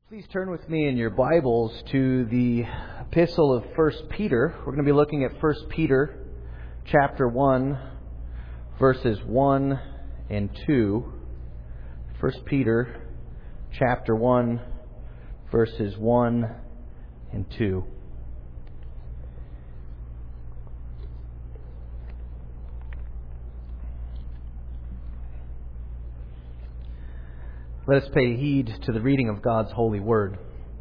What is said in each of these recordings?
Please turn with me in your Bibles to the epistle of 1 Peter. We're going to be looking at 1 Peter chapter 1, verses 1 and 2. 1 Peter chapter 1, verses 1 and 2. Let us pay heed to the reading of God's holy word.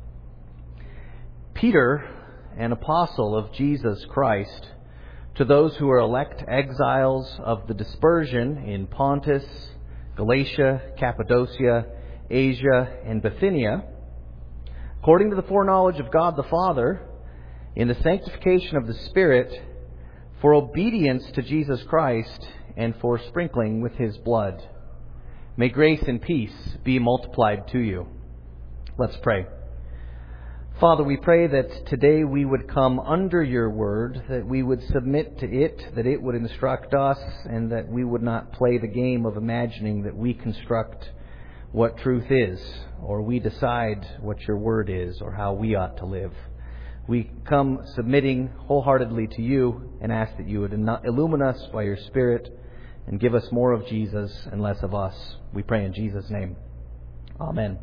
Peter, an apostle of Jesus Christ, to those who are elect exiles of the dispersion in Pontus, Galatia, Cappadocia, Asia, and Bithynia, according to the foreknowledge of God the Father, in the sanctification of the Spirit, for obedience to Jesus Christ, and for sprinkling with His blood. May grace and peace be multiplied to you. Let's pray. Father, we pray that today we would come under your word, that we would submit to it, that it would instruct us, and that we would not play the game of imagining that we construct what truth is, or we decide what your word is, or how we ought to live. We come submitting wholeheartedly to you and ask that you would illumine us by your Spirit and give us more of Jesus and less of us. We pray in Jesus' name. Amen.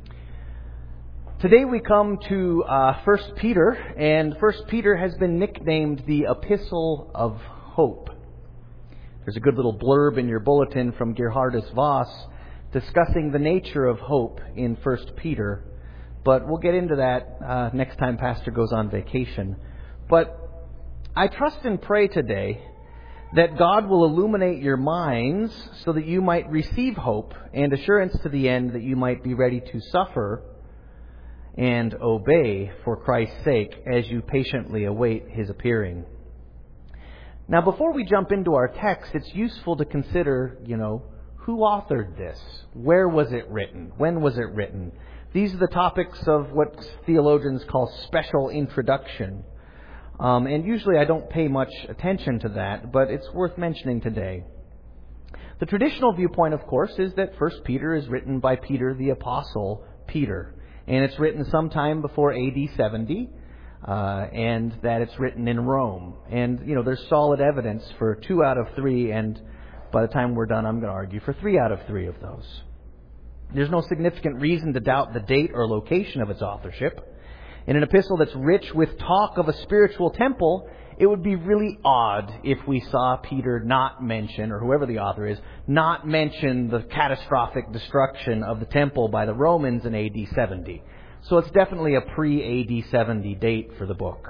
Today we come to 1 Peter, and 1 Peter has been nicknamed the Epistle of Hope. There's a good little blurb in your bulletin from Gerhardus Voss discussing the nature of hope in 1 Peter, but we'll get into that next time Pastor goes on vacation. But I trust and pray today that God will illuminate your minds so that you might receive hope and assurance to the end, that you might be ready to suffer and obey for Christ's sake as you patiently await His appearing. Now, before we jump into our text, it's useful to consider, who authored this? Where was it written? When was it written? These are the topics of what theologians call special introduction. And usually I don't pay much attention to that, but it's worth mentioning today. The traditional viewpoint, of course, is that 1 Peter is written by Peter the Apostle Peter. And it's written sometime before AD 70, and that it's written in Rome. And, there's solid evidence for 2 out of 3, and by the time we're done, I'm going to argue for 3 out of 3 of those. There's no significant reason to doubt the date or location of its authorship. In an epistle that's rich with talk of a spiritual temple, it would be really odd if we saw Peter not mention, or whoever the author is, not mention the catastrophic destruction of the temple by the Romans in AD 70. So it's definitely a pre-AD 70 date for the book.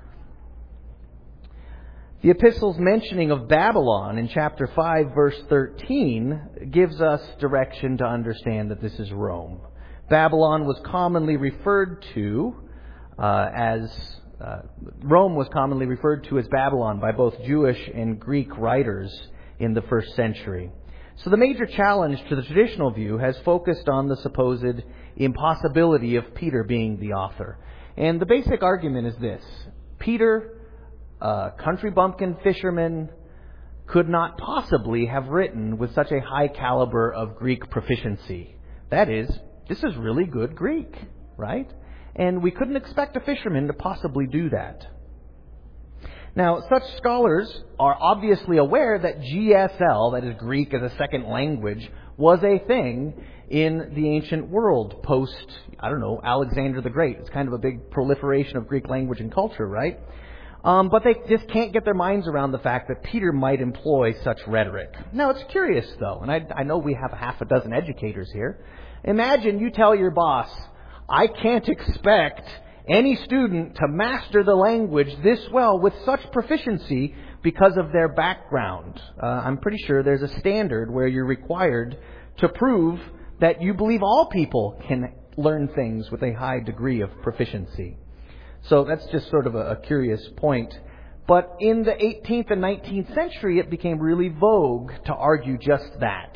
The epistle's mentioning of Babylon in chapter 5, verse 13, gives us direction to understand that this is Rome. Babylon was commonly referred to Rome was commonly referred to as Babylon by both Jewish and Greek writers in the first century. So the major challenge to the traditional view has focused on the supposed impossibility of Peter being the author. And the basic argument is this: Peter, country bumpkin fisherman, could not possibly have written with such a high caliber of Greek proficiency. That is, this is really good Greek, right? And we couldn't expect a fisherman to possibly do that. Now, such scholars are obviously aware that GSL, that is Greek as a second language, was a thing in the ancient world post, Alexander the Great. It's kind of a big proliferation of Greek language and culture, right? But they just can't get their minds around the fact that Peter might employ such rhetoric. Now, it's curious, though, and I know we have half a dozen educators here. Imagine you tell your boss, I can't expect any student to master the language this well with such proficiency because of their background. I'm pretty sure there's a standard where you're required to prove that you believe all people can learn things with a high degree of proficiency. So that's just sort of a curious point. But in the 18th and 19th century, it became really vogue to argue just that.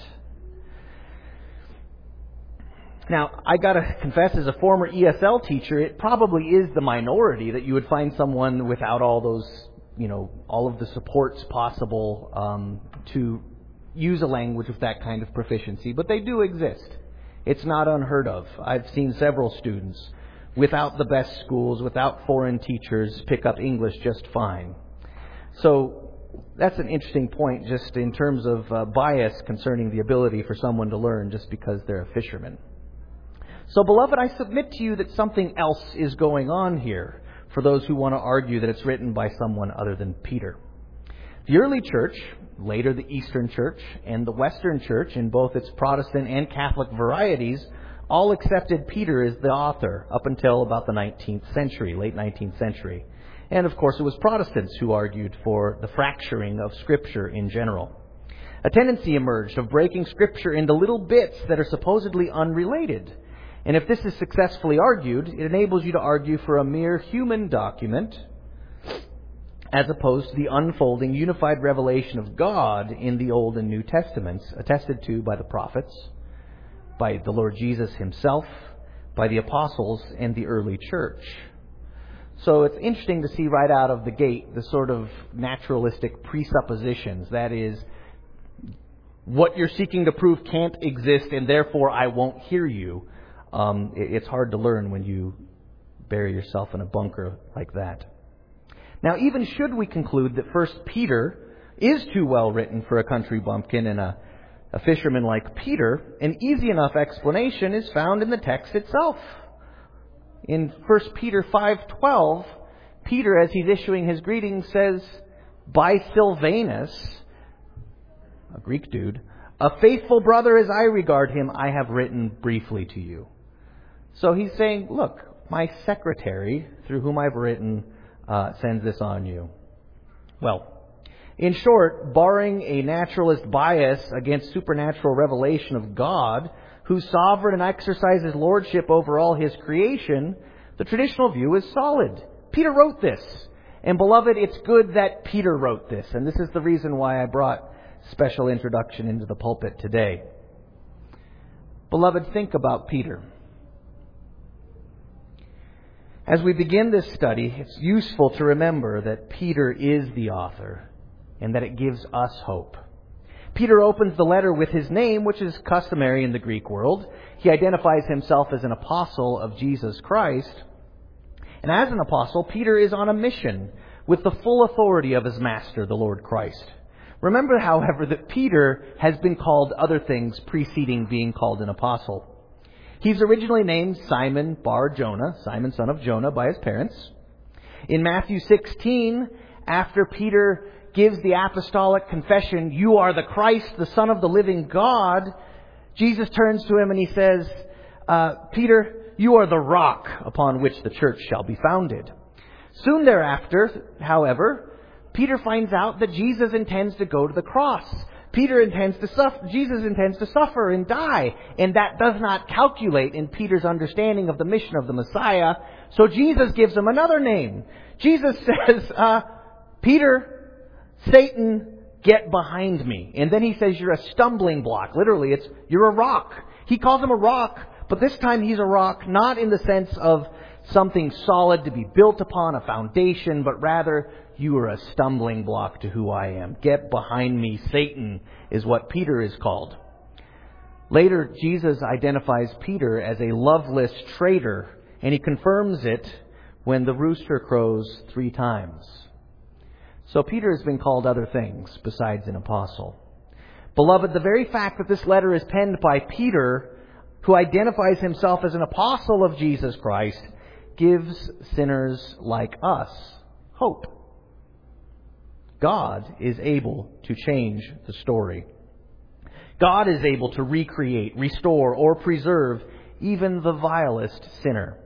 Now, I gotta confess, as a former ESL teacher, it probably is the minority that you would find someone without all those, all of the supports possible to use a language with that kind of proficiency. But they do exist. It's not unheard of. I've seen several students, without the best schools, without foreign teachers, pick up English just fine. So that's an interesting point just in terms of bias concerning the ability for someone to learn just because they're a fisherman. So, beloved, I submit to you that something else is going on here for those who want to argue that it's written by someone other than Peter. The early church, later the Eastern Church, and the Western Church, in both its Protestant and Catholic varieties, all accepted Peter as the author up until about the 19th century, late 19th century. And, of course, it was Protestants who argued for the fracturing of Scripture in general. A tendency emerged of breaking Scripture into little bits that are supposedly unrelated. And if this is successfully argued, it enables you to argue for a mere human document as opposed to the unfolding, unified revelation of God in the Old and New Testaments, attested to by the prophets, by the Lord Jesus himself, by the apostles, and the early church. So it's interesting to see right out of the gate the sort of naturalistic presuppositions. That is, what you're seeking to prove can't exist and therefore I won't hear you. It's hard to learn when you bury yourself in a bunker like that. Now, even should we conclude that 1 Peter is too well written for a country bumpkin and a fisherman like Peter, an easy enough explanation is found in the text itself. In 1 Peter 5:12, Peter, as he's issuing his greeting, says, "By Silvanus," a Greek dude, "a faithful brother as I regard him, I have written briefly to you." So he's saying, look, my secretary, through whom I've written, sends this on you. Well, in short, barring a naturalist bias against supernatural revelation of God, who's sovereign and exercises lordship over all his creation, the traditional view is solid. Peter wrote this. And beloved, it's good that Peter wrote this. And this is the reason why I brought special introduction into the pulpit today. Beloved, think about Peter. As we begin this study, it's useful to remember that Peter is the author and that it gives us hope. Peter opens the letter with his name, which is customary in the Greek world. He identifies himself as an apostle of Jesus Christ. And as an apostle, Peter is on a mission with the full authority of his master, the Lord Christ. Remember, however, that Peter has been called other things preceding being called an apostle. He's originally named Simon Bar Jonah, Simon son of Jonah, by his parents. In Matthew 16, after Peter gives the apostolic confession, "You are the Christ, the Son of the living God," Jesus turns to him and he says, "Peter, you are the rock upon which the church shall be founded." Soon thereafter, however, Peter finds out that Jesus intends to go to the cross. Jesus intends to suffer and die, and that does not calculate in Peter's understanding of the mission of the Messiah. So Jesus gives him another name. Jesus says, "Peter, Satan, get behind me." And then he says, "You're a stumbling block." Literally, you're a rock. He calls him a rock, but this time he's a rock not in the sense of something solid to be built upon, a foundation, but rather, you are a stumbling block to who I am. Get behind me, Satan, is what Peter is called. Later, Jesus identifies Peter as a loveless traitor, and he confirms it when the rooster crows 3 times. So Peter has been called other things besides an apostle. Beloved, the very fact that this letter is penned by Peter, who identifies himself as an apostle of Jesus Christ, gives sinners like us hope. God is able to change the story. God is able to recreate, restore, or preserve even the vilest sinner.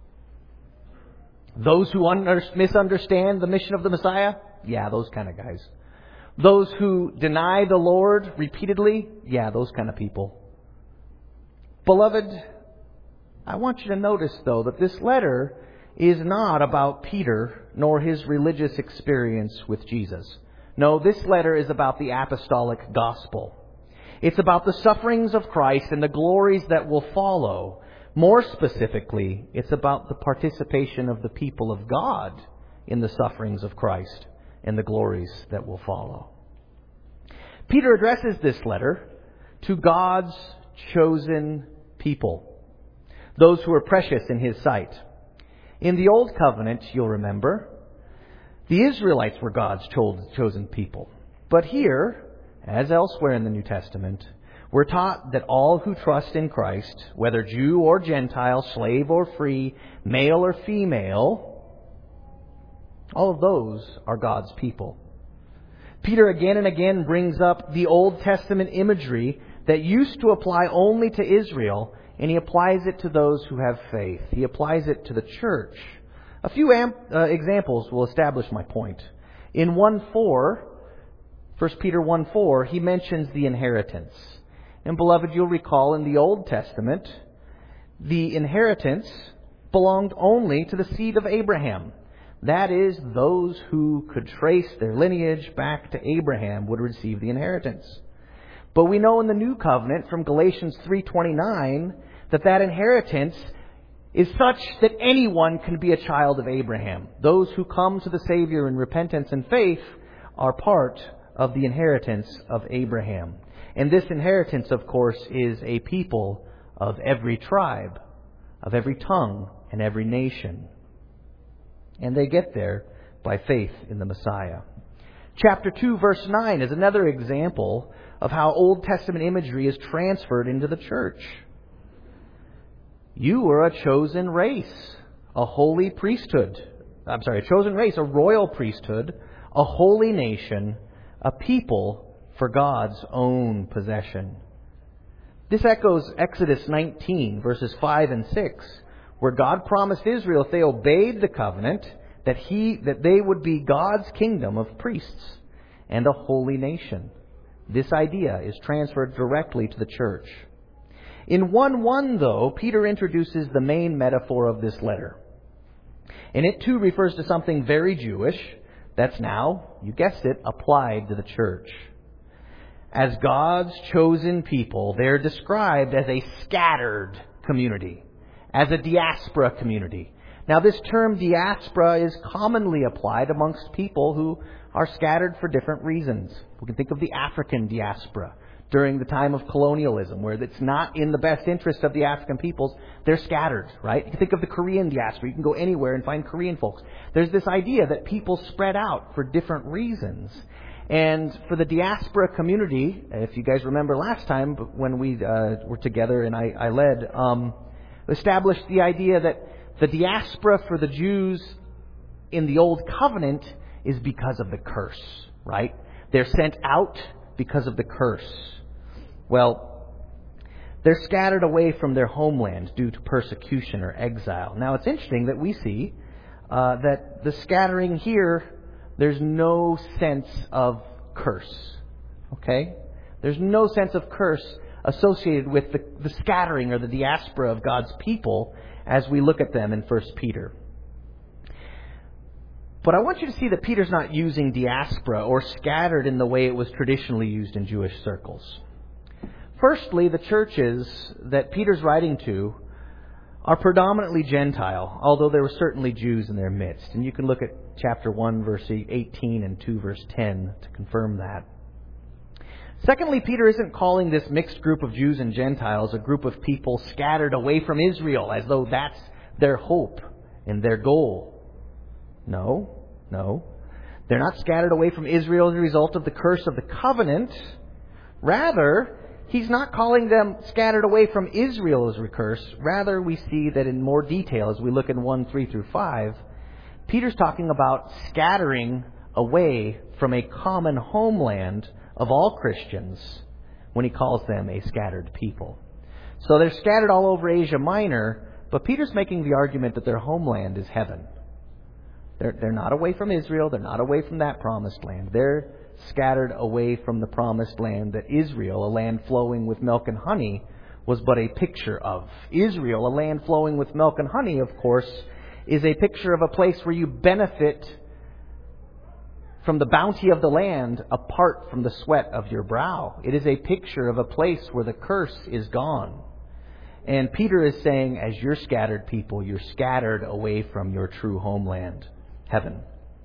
Those who misunderstand the mission of the Messiah? Yeah, those kind of guys. Those who deny the Lord repeatedly? Yeah, those kind of people. Beloved, I want you to notice, though, that this letter is not about Peter nor his religious experience with Jesus. No, this letter is about the apostolic gospel. It's about the sufferings of Christ and the glories that will follow. More specifically, it's about the participation of the people of God in the sufferings of Christ and the glories that will follow. Peter addresses this letter to God's chosen people, those who are precious in His sight. In the Old Covenant, you'll remember, the Israelites were God's chosen people. But here, as elsewhere in the New Testament, we're taught that all who trust in Christ, whether Jew or Gentile, slave or free, male or female, all of those are God's people. Peter again and again brings up the Old Testament imagery that used to apply only to Israel, and he applies it to those who have faith. He applies it to the church. A few examples will establish my point. In 1:4, 1 Peter 1:4, he mentions the inheritance. And beloved, you'll recall in the Old Testament, the inheritance belonged only to the seed of Abraham. That is, those who could trace their lineage back to Abraham would receive the inheritance. But we know in the New Covenant from Galatians 3:29 that inheritance is such that anyone can be a child of Abraham. Those who come to the Savior in repentance and faith are part of the inheritance of Abraham. And this inheritance, of course, is a people of every tribe, of every tongue, and every nation. And they get there by faith in the Messiah. Chapter 2, verse 9 is another example of how Old Testament imagery is transferred into the church. You were a chosen race, a holy priesthood. A chosen race, a royal priesthood, a holy nation, a people for God's own possession. This echoes Exodus 19, verses 5 and 6, where God promised Israel if they obeyed the covenant, that they would be God's kingdom of priests and a holy nation. This idea is transferred directly to the church. In 1:1, though, Peter introduces the main metaphor of this letter. And it too refers to something very Jewish that's now, you guessed it, applied to the church. As God's chosen people, they're described as a scattered community, as a diaspora community. Now, this term diaspora is commonly applied amongst people who are scattered for different reasons. We can think of the African diaspora during the time of colonialism, where it's not in the best interest of the African peoples. They're scattered, right? You can think of the Korean diaspora. You can go anywhere and find Korean folks. There's this idea that people spread out for different reasons. And for the diaspora community, if you guys remember last time when we were together and I led, established the idea that the diaspora for the Jews in the Old Covenant is because of the curse, right? They're sent out because of the curse. Well, they're scattered away from their homeland due to persecution or exile. Now, it's interesting that we see that the scattering here, there's no sense of curse. Okay? There's no sense of curse associated with the scattering or the diaspora of God's people as we look at them in 1 Peter. But I want you to see that Peter's not using diaspora or scattered in the way it was traditionally used in Jewish circles. Firstly, the churches that Peter's writing to are predominantly Gentile, although there were certainly Jews in their midst. And you can look at chapter 1, verse 18 and 2, verse 10 to confirm that. Secondly, Peter isn't calling this mixed group of Jews and Gentiles a group of people scattered away from Israel as though that's their hope and their goal. No. They're not scattered away from Israel as a result of the curse of the covenant. Rather, he's not calling them scattered away from Israel as a curse. Rather, we see that in more detail as we look in 1:3-5, Peter's talking about scattering away from a common homeland of all Christians when he calls them a scattered people. So they're scattered all over Asia Minor, but Peter's making the argument that their homeland is heaven. They're not away from Israel. They're not away from that promised land. They're scattered away from the promised land that Israel, a land flowing with milk and honey, was but a picture of. Israel, a land flowing with milk and honey, of course, is a picture of a place where you benefit from the bounty of the land apart from the sweat of your brow. It is a picture of a place where the curse is gone. And Peter is saying, as you're scattered people, you're scattered away from your true homeland, heaven.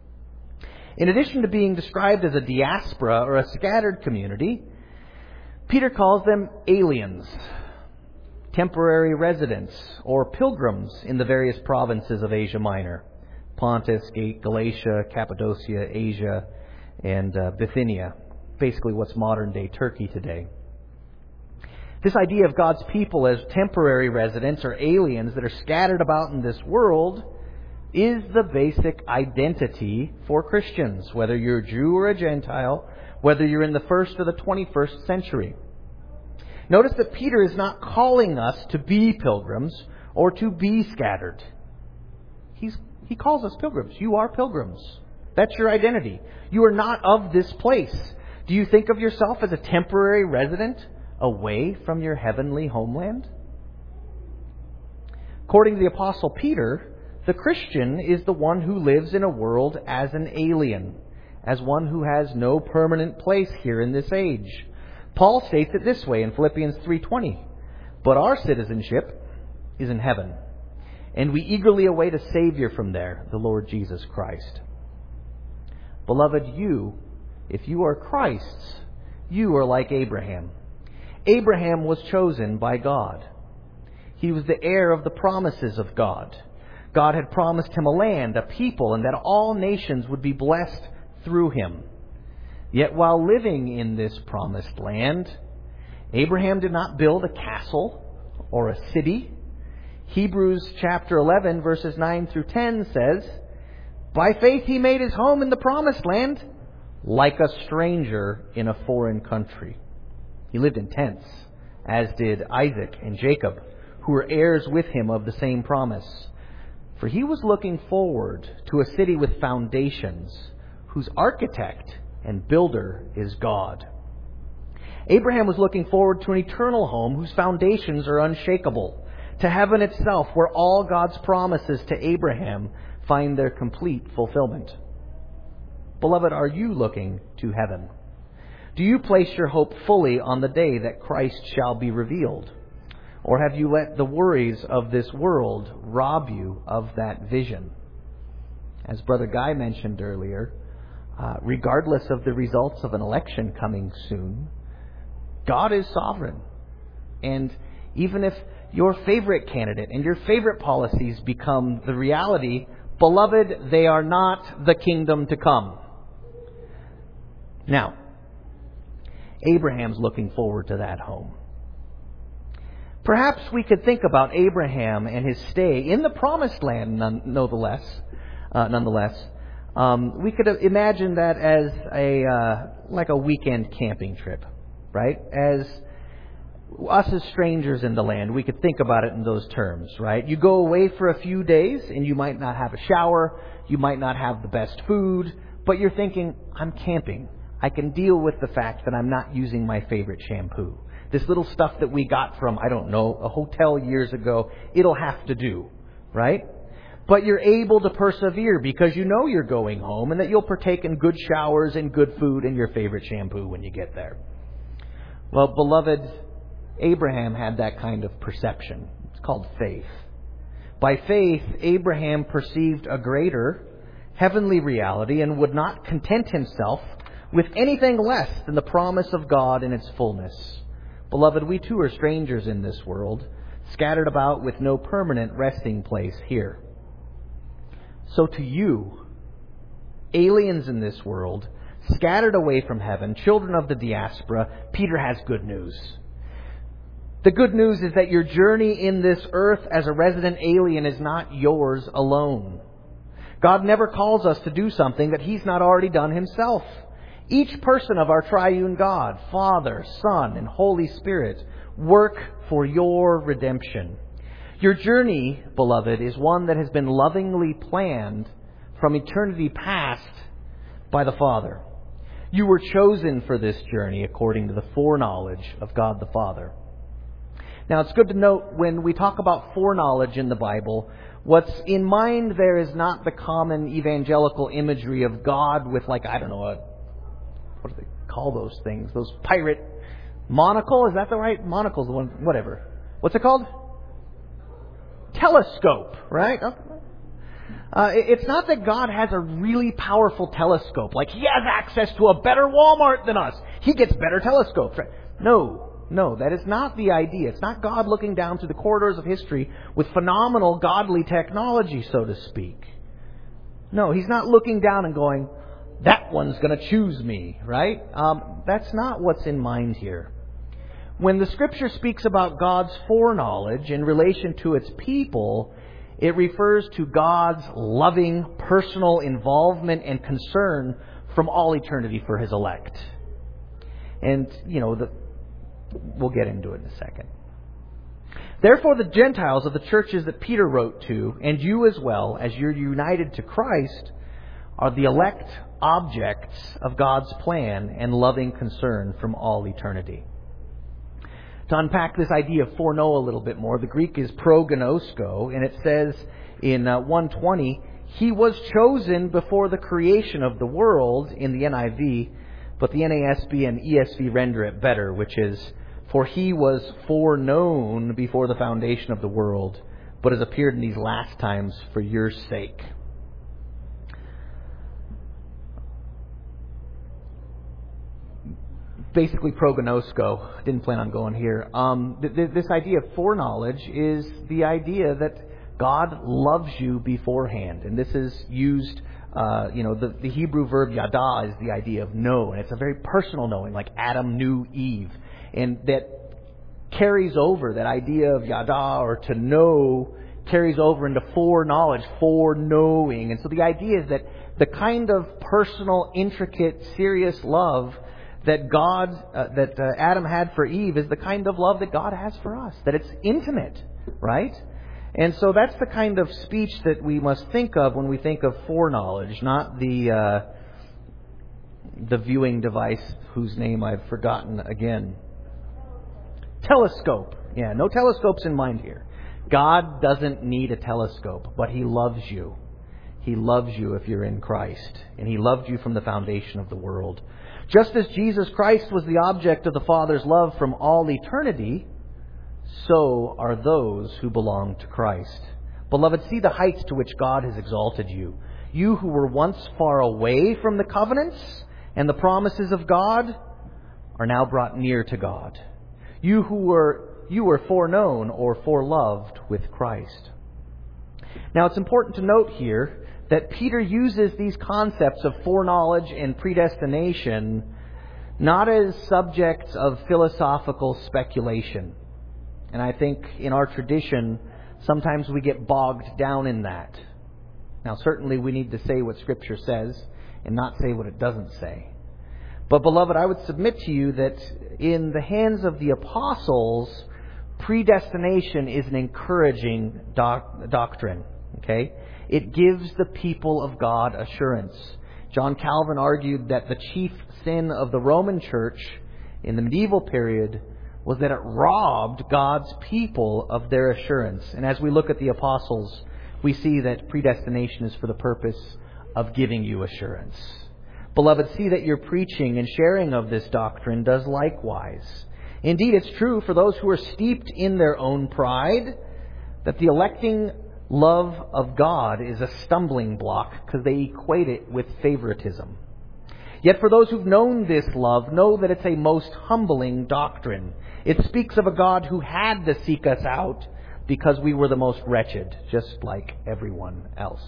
In addition to being described as a diaspora or a scattered community, Peter calls them aliens. temporary residents or pilgrims in the various provinces of Asia Minor: Pontus, Galatia, Cappadocia, Asia, and Bithynia. Basically what's modern-day Turkey today. This idea of God's people as temporary residents or aliens that are scattered about in this world is the basic identity for Christians, whether you're a Jew or a Gentile, whether you're in the 1st or the 21st century. Notice that Peter is not calling us to be pilgrims or to be scattered. He calls us pilgrims. You are pilgrims. That's your identity. You are not of this place. Do you think of yourself as a temporary resident away from your heavenly homeland? According to the Apostle Peter, the Christian is the one who lives in a world as an alien, as one who has no permanent place here in this age. Paul states it this way in Philippians 3:20, "But our citizenship is in heaven, and we eagerly await a Savior from there, the Lord Jesus Christ." Beloved, if you are Christ's, you are like Abraham. Abraham was chosen by God. He was the heir of the promises of God. God had promised him a land, a people, and that all nations would be blessed through him. Yet while living in this promised land, Abraham did not build a castle or a city. Hebrews chapter 11, verses 9 through 10 says, "By faith he made his home in the promised land, like a stranger in a foreign country." He lived in tents, as did Isaac and Jacob, who were heirs with him of the same promise. For he was looking forward to a city with foundations, whose architect and builder is God. Abraham was looking forward to an eternal home whose foundations are unshakable, to heaven itself, where all God's promises to Abraham find their complete fulfillment. Beloved, are you looking to heaven? Do you place your hope fully on the day that Christ shall be revealed? Or have you let the worries of this world rob you of that vision? As Brother Guy mentioned earlier, regardless of the results of an election coming soon, God is sovereign. And even if your favorite candidate and your favorite policies become the reality, beloved, they are not the kingdom to come. Now, Abraham's looking forward to that home. Perhaps we could think about Abraham and his stay in the promised land nonetheless. We could imagine that as like a weekend camping trip, right? As us as strangers in the land, we could think about it in those terms, right? You go away for a few days and you might not have a shower, you might not have the best food, but you're thinking, I'm camping. I can deal with the fact that I'm not using my favorite shampoo. This little stuff that we got from, I don't know, a hotel years ago, it'll have to do, right? But you're able to persevere because you know you're going home and that you'll partake in good showers and good food and your favorite shampoo when you get there. Well, beloved, Abraham had that kind of perception. It's called faith. By faith, Abraham perceived a greater heavenly reality and would not content himself with anything less than the promise of God in its fullness. Beloved, we too are strangers in this world, scattered about with no permanent resting place here. So to you, aliens in this world, scattered away from heaven, children of the diaspora, Peter has good news. The good news is that your journey in this earth as a resident alien is not yours alone. God never calls us to do something that He's not already done Himself. Each person of our triune God, Father, Son, and Holy Spirit, work for your redemption. Your journey, beloved, is one that has been lovingly planned from eternity past by the Father. You were chosen for this journey according to the foreknowledge of God the Father. Now, it's good to note when we talk about foreknowledge in the Bible, what's in mind there is not the common evangelical imagery of God with, like, I don't know, what do they call those things? Those pirate monocle? Is that the right? Monocle's the one, whatever. What's it called? Telescope, right? It's not that God has a really powerful telescope, like He has access to a better Walmart than us. He gets better telescopes, right? No. No, that is not the idea. It's not God looking down through the corridors of history with phenomenal godly technology, so to speak. No, He's not looking down and going, that one's going to choose me, right? That's not what's in mind here. When the Scripture speaks about God's foreknowledge in relation to its people, it refers to God's loving, personal involvement and concern from all eternity for His elect. And, we'll get into it in a second. Therefore, the Gentiles of the churches that Peter wrote to, and you as well, as you're united to Christ, are the elect objects of God's plan and loving concern from all eternity. To unpack this idea of foreknow a little bit more, the Greek is prognosko, and it says in 1:20, He was chosen before the creation of the world in the NIV, but the NASB and ESV render it better, which is, for He was foreknown before the foundation of the world, but has appeared in these last times for your sake. Basically, prognosko. Didn't plan on going here. This idea of foreknowledge is the idea that God loves you beforehand. And this is used, the Hebrew verb yada is the idea of know. And it's a very personal knowing, like Adam knew Eve. And that carries over, that idea of yada or to know carries over into foreknowledge, foreknowing. And so the idea is that the kind of personal, intricate, serious love that Adam had for Eve is the kind of love that God has for us. That it's intimate, right? And so that's the kind of speech that we must think of when we think of foreknowledge, not the viewing device whose name I've forgotten again. Telescope. Yeah, no telescopes in mind here. God doesn't need a telescope, but He loves you. He loves you if you're in Christ. And He loved you from the foundation of the world. Just as Jesus Christ was the object of the Father's love from all eternity, so are those who belong to Christ. Beloved, see the heights to which God has exalted you. You who were once far away from the covenants and the promises of God are now brought near to God. You were foreknown or foreloved with Christ. Now it's important to note here that Peter uses these concepts of foreknowledge and predestination not as subjects of philosophical speculation. And I think in our tradition, sometimes we get bogged down in that. Now, certainly we need to say what Scripture says and not say what it doesn't say. But, beloved, I would submit to you that in the hands of the apostles, predestination is an encouraging doctrine. Okay? It gives the people of God assurance. John Calvin argued that the chief sin of the Roman Church in the medieval period was that it robbed God's people of their assurance. And as we look at the apostles, we see that predestination is for the purpose of giving you assurance. Beloved, see that your preaching and sharing of this doctrine does likewise. Indeed, it's true for those who are steeped in their own pride that the electing love of God is a stumbling block because they equate it with favoritism. Yet for those who've known this love, know that it's a most humbling doctrine. It speaks of a God who had to seek us out because we were the most wretched, just like everyone else.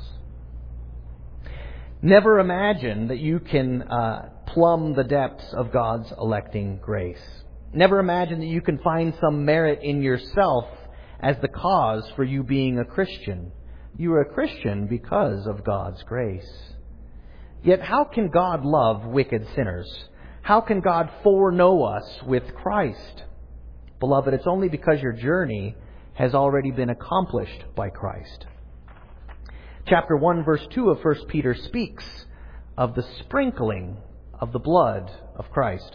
Never imagine that you can plumb the depths of God's electing grace. Never imagine that you can find some merit in yourself as the cause for you being a Christian. You are a Christian because of God's grace. Yet how can God love wicked sinners? How can God foreknow us with Christ? Beloved, it's only because your journey has already been accomplished by Christ. Chapter 1, verse 2 of 1 Peter speaks of the sprinkling of the blood of Christ.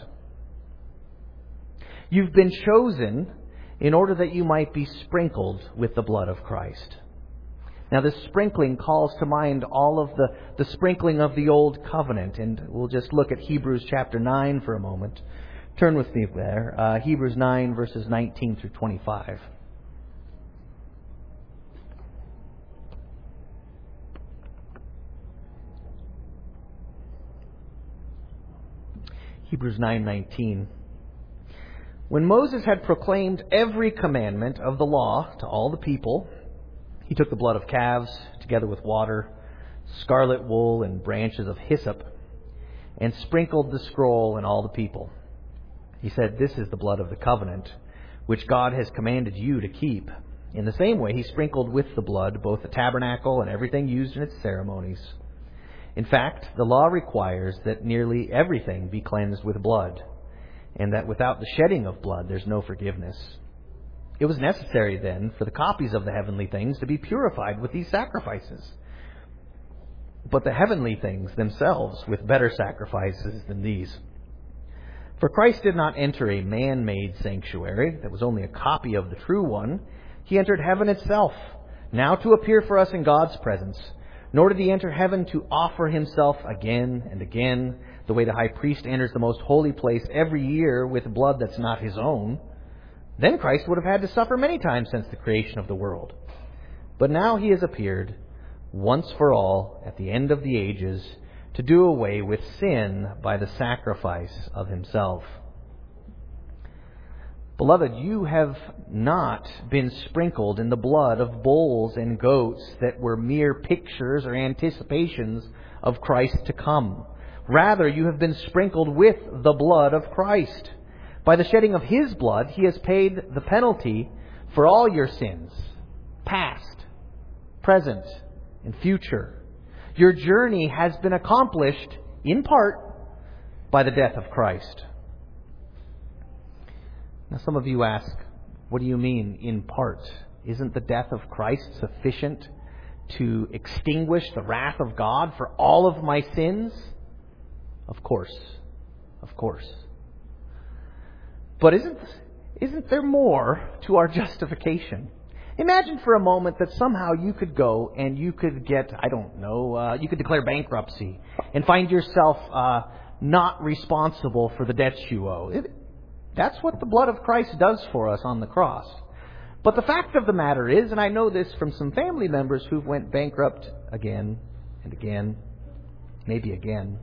You've been chosen in order that you might be sprinkled with the blood of Christ. Now, this sprinkling calls to mind all of the sprinkling of the Old Covenant. And we'll just look at Hebrews chapter 9 for a moment. Turn with me there. Hebrews 9, verses 19 through 25. Hebrews 9:19. When Moses had proclaimed every commandment of the law to all the people, he took the blood of calves, together with water, scarlet wool, and branches of hyssop, and sprinkled the scroll and all the people. He said, "This is the blood of the covenant, which God has commanded you to keep." In the same way, he sprinkled with the blood both the tabernacle and everything used in its ceremonies. In fact, the law requires that nearly everything be cleansed with blood, and that without the shedding of blood there's no forgiveness. It was necessary then for the copies of the heavenly things to be purified with these sacrifices, but the heavenly things themselves with better sacrifices than these. For Christ did not enter a man-made sanctuary that was only a copy of the true one. He entered heaven itself, now to appear for us in God's presence. Nor did he enter heaven to offer himself again and again, the way the high priest enters the most holy place every year with blood that's not his own. Then Christ would have had to suffer many times since the creation of the world. But now he has appeared once for all at the end of the ages to do away with sin by the sacrifice of himself. Beloved, you have not been sprinkled in the blood of bulls and goats that were mere pictures or anticipations of Christ to come. Rather, you have been sprinkled with the blood of Christ. By the shedding of his blood, he has paid the penalty for all your sins, past, present, and future. Your journey has been accomplished, in part, by the death of Christ. Now, some of you ask, what do you mean, in part? Isn't the death of Christ sufficient to extinguish the wrath of God for all of my sins? Of course. Of course. But isn't there more to our justification? Imagine for a moment that somehow you could go and you could get, you could declare bankruptcy and find yourself not responsible for the debts you owe. That's what the blood of Christ does for us on the cross. But the fact of the matter is, and I know this from some family members who've went bankrupt again and again, maybe again,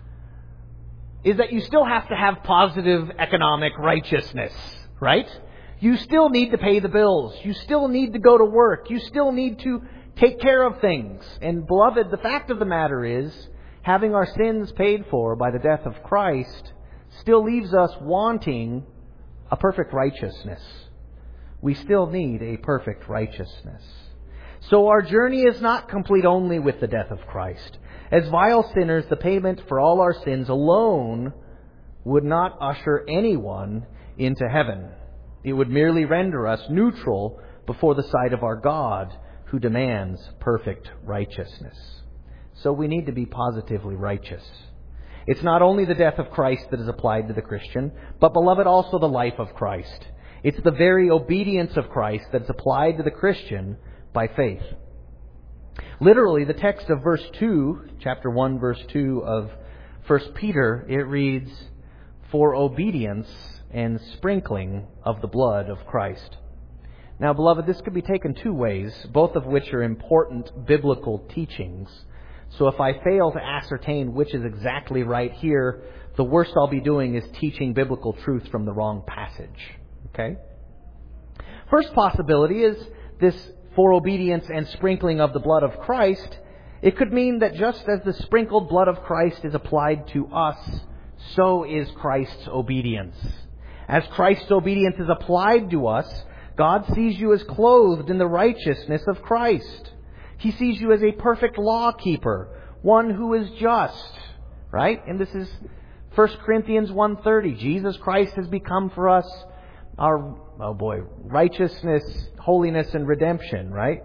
is that you still have to have positive economic righteousness, right? You still need to pay the bills. You still need to go to work. You still need to take care of things. And beloved, the fact of the matter is, having our sins paid for by the death of Christ still leaves us wanting a perfect righteousness. We still need a perfect righteousness. So our journey is not complete only with the death of Christ. As vile sinners, the payment for all our sins alone would not usher anyone into heaven. It would merely render us neutral before the sight of our God, who demands perfect righteousness. So we need to be positively righteous. It's not only the death of Christ that is applied to the Christian, but, beloved, also the life of Christ. It's the very obedience of Christ that's applied to the Christian by faith. Literally, the text of verse 2, chapter 1, verse 2 of 1 Peter, it reads, "For obedience and sprinkling of the blood of Christ." Now, beloved, this could be taken two ways, both of which are important biblical teachings. So if I fail to ascertain which is exactly right here, the worst I'll be doing is teaching biblical truth from the wrong passage. Okay? First possibility is this for obedience and sprinkling of the blood of Christ. It could mean that just as the sprinkled blood of Christ is applied to us, so is Christ's obedience. As Christ's obedience is applied to us, God sees you as clothed in the righteousness of Christ. He sees you as a perfect law keeper, one who is just, right? And this is 1 Corinthians 1:30. Jesus Christ has become for us our, righteousness, holiness, and redemption, right?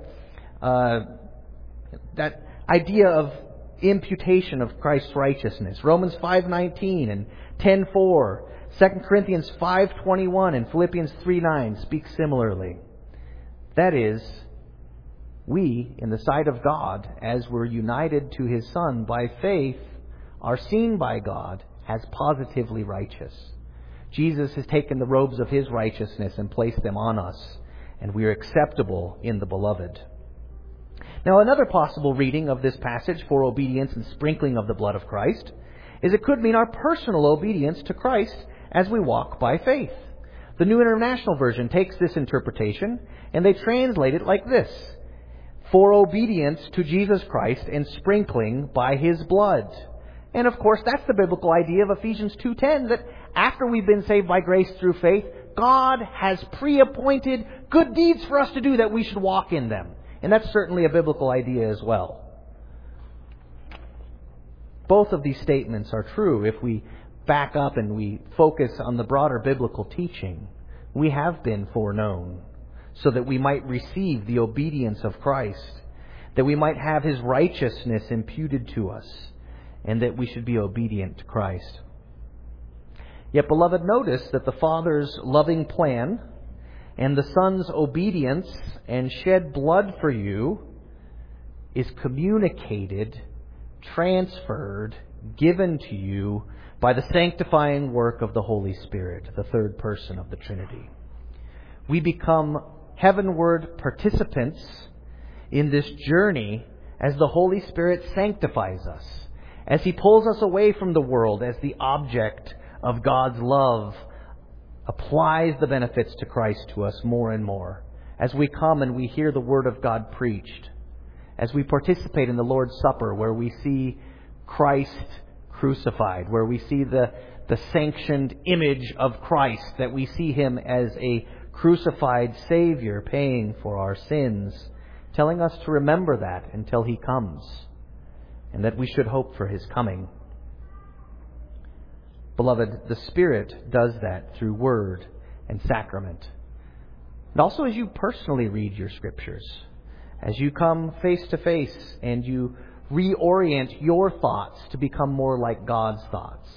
That idea of imputation of Christ's righteousness. Romans 5:19 and 10:4. 2 Corinthians 5:21 and Philippians 3:9 speak similarly. That is, we, in the sight of God, as we're united to His Son by faith, are seen by God as positively righteous. Jesus has taken the robes of His righteousness and placed them on us, and we are acceptable in the Beloved. Now, another possible reading of this passage for obedience and sprinkling of the blood of Christ is it could mean our personal obedience to Christ as we walk by faith. The New International Version takes this interpretation and they translate it like this: for obedience to Jesus Christ and sprinkling by His blood. And of course, that's the biblical idea of Ephesians 2:10, that after we've been saved by grace through faith, God has pre-appointed good deeds for us to do, that we should walk in them. And that's certainly a biblical idea as well. Both of these statements are true if we back up and we focus on the broader biblical teaching. We have been foreknown so that we might receive the obedience of Christ, that we might have His righteousness imputed to us, and that we should be obedient to Christ. Yet, beloved, notice that the Father's loving plan and the Son's obedience and shed blood for you is communicated, transferred, given to you by the sanctifying work of the Holy Spirit, the third person of the Trinity. We become heavenward participants in this journey as the Holy Spirit sanctifies us, as He pulls us away from the world as the object of God's love, applies the benefits to Christ to us more and more, as we come and we hear the Word of God preached, as we participate in the Lord's Supper, where we see Christ crucified, where we see the sanctioned image of Christ, that we see Him as a crucified Savior paying for our sins, telling us to remember that until He comes, and that we should hope for His coming. Beloved, the Spirit does that through word and sacrament. And also as you personally read your Scriptures, as you come face to face and you reorient your thoughts to become more like God's thoughts.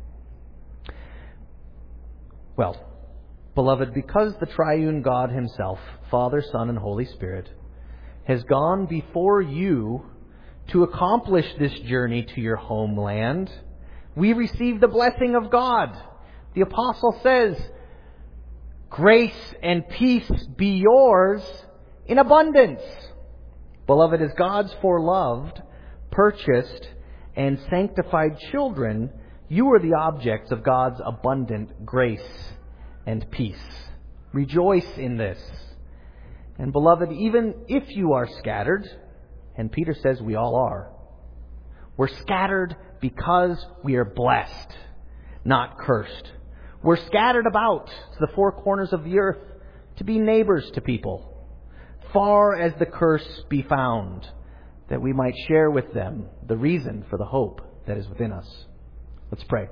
Well, beloved, because the triune God Himself, Father, Son, and Holy Spirit, has gone before you to accomplish this journey to your homeland, we receive the blessing of God. The Apostle says, grace and peace be yours in abundance. Beloved, as God's foreloved, purchased, and sanctified children, you are the objects of God's abundant grace and peace. Rejoice in this. And beloved, even if you are scattered, and Peter says we all are, we're scattered because we are blessed, not cursed. We're scattered about to the four corners of the earth to be neighbors to people, far as the curse be found, that we might share with them the reason for the hope that is within us. Let's pray.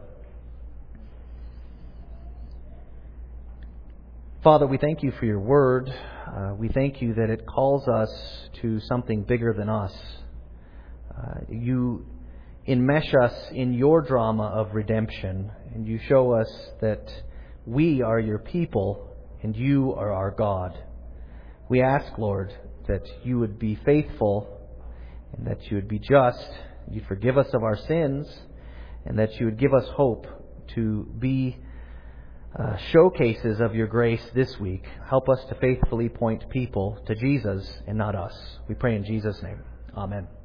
Father, we thank You for Your Word. We thank You that it calls us to something bigger than us. You enmesh us in Your drama of redemption, and You show us that we are Your people and You are our God. We ask, Lord, that You would be faithful and that You would be just, You'd forgive us of our sins, and that You would give us hope to be showcases of Your grace this week. Help us to faithfully point people to Jesus and not us. We pray in Jesus' name. Amen.